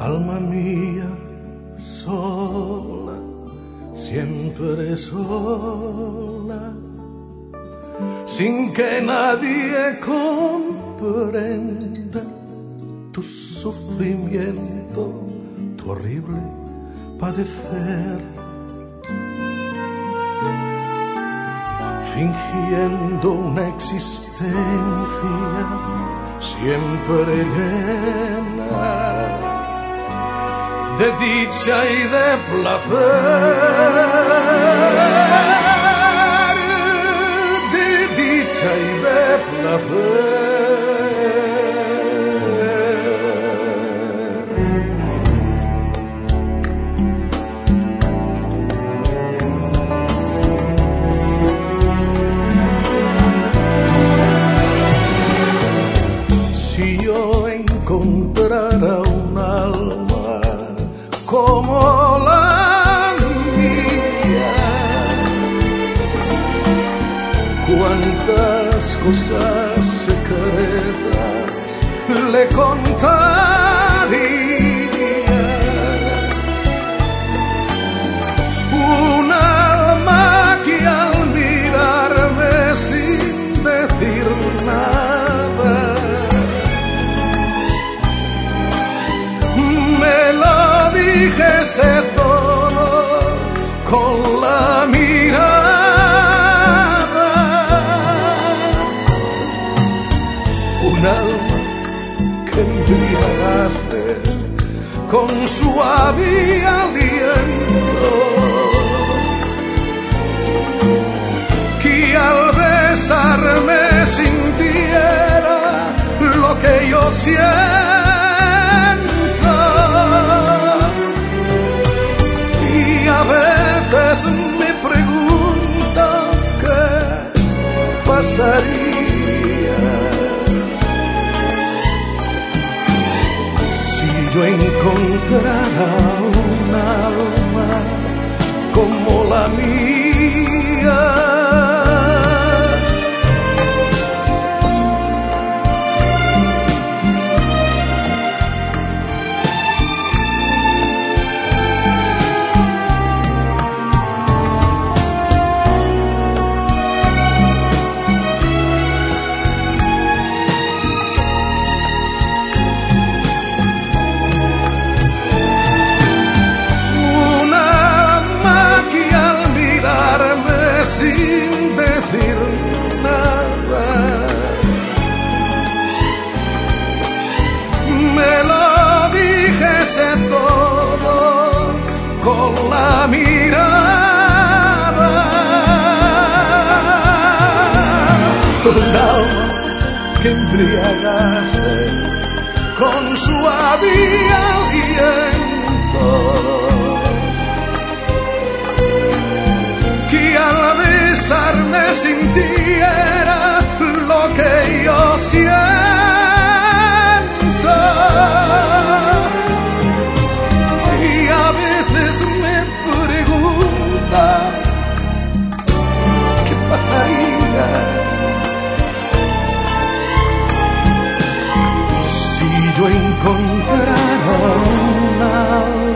alma mía, sola, siempre sola, sin que nadie comprenda tu sufrimiento, tu horrible padecer, fingiendo una existencia siempre llena de dicha y de placer, de dicha y de placer. Si yo encontrara un alma como la mía, cuántas cosas secretas le contaría. Un alma que al mirarme sin decir nada me lo dijese todo con la mirada. Un alma que embriagase con suave aliento, que al besarme sintiera lo que yo siento. Y a veces me pregunto qué pasaría si yo encontrara un alma como la mía. Sin decir nada me lo dijese todo con la mirada. Un alma que embriagase con suave aliento, que al besarme sintiera lo que yo siento. Y a veces me pregunta qué pasaría si yo encontrara un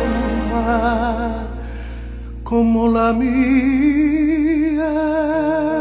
alma como la mía.